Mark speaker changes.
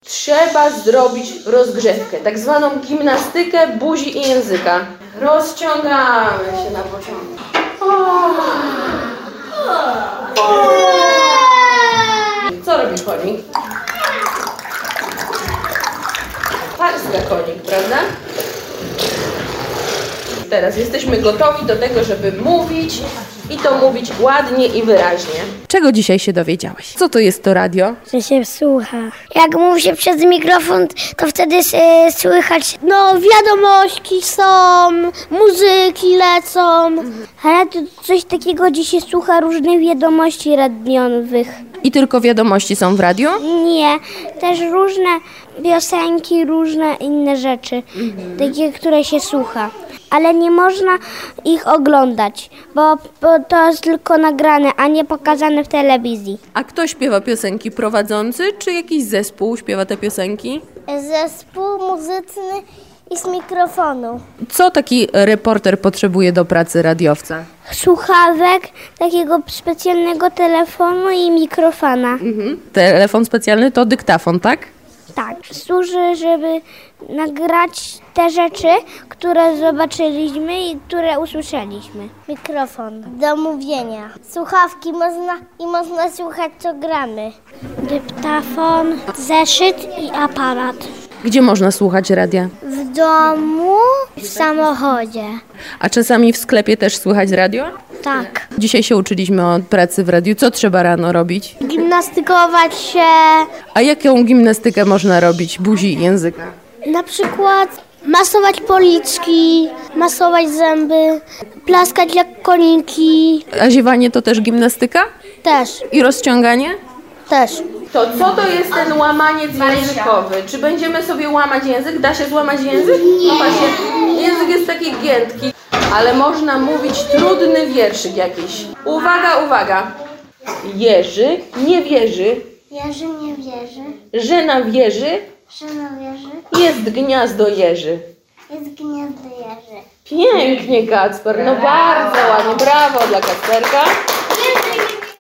Speaker 1: trzeba zrobić rozgrzewkę, tak zwaną gimnastykę buzi i języka. Rozciągamy się na początku. Co robi konik? Parska konik, prawda? Teraz jesteśmy gotowi do tego, żeby mówić i to mówić ładnie i wyraźnie. Czego dzisiaj się dowiedziałeś? Co to jest to radio?
Speaker 2: Że się słucha. Jak mówi się przez mikrofon, to wtedy słychać.
Speaker 3: No, wiadomości są, muzyki lecą.
Speaker 2: Radio to coś takiego, gdzie się słucha różnych wiadomości radiowych.
Speaker 1: I tylko wiadomości są w radiu?
Speaker 2: Nie, też różne piosenki, różne inne rzeczy, takie, które się słucha. Ale nie można ich oglądać, bo to jest tylko nagrane, a nie pokazane w telewizji.
Speaker 1: A kto śpiewa piosenki? Prowadzący czy jakiś zespół śpiewa te piosenki?
Speaker 3: Zespół muzyczny i z mikrofonu.
Speaker 1: Co taki reporter potrzebuje do pracy radiowca?
Speaker 2: Słuchawek, takiego specjalnego telefonu i mikrofona.
Speaker 1: Telefon specjalny to dyktafon, tak?
Speaker 2: Tak, służy, żeby nagrać te rzeczy, które zobaczyliśmy i które usłyszeliśmy.
Speaker 3: Mikrofon do mówienia. Słuchawki można słuchać, co gramy.
Speaker 2: Dyktafon, zeszyt i aparat.
Speaker 1: Gdzie można słuchać radia?
Speaker 3: W domu, w samochodzie.
Speaker 1: A czasami w sklepie też słychać radio?
Speaker 3: Tak.
Speaker 1: Dzisiaj się uczyliśmy o pracy w radiu. Co trzeba rano robić?
Speaker 3: Gimnastykować się.
Speaker 1: A jaką gimnastykę można robić buzi i języka?
Speaker 3: Na przykład masować policzki, masować zęby, plaskać jak koniki.
Speaker 1: A ziewanie to też gimnastyka?
Speaker 3: Też.
Speaker 1: I rozciąganie?
Speaker 3: Też.
Speaker 1: To co to jest ten łamaniec językowy? Czy będziemy sobie łamać język? Da się złamać język? No właśnie, język jest taki giętki, ale można mówić trudny wierszyk jakiś. Uwaga, uwaga! Jerzy nie wierzy,
Speaker 3: Jerzy nie wierzy,
Speaker 1: że na wieży
Speaker 3: że na wieży
Speaker 1: jest gniazdo jeży.
Speaker 3: jest gniazdo jeży.
Speaker 1: Pięknie, Kacper, no bardzo ładnie, brawo dla Kacperka.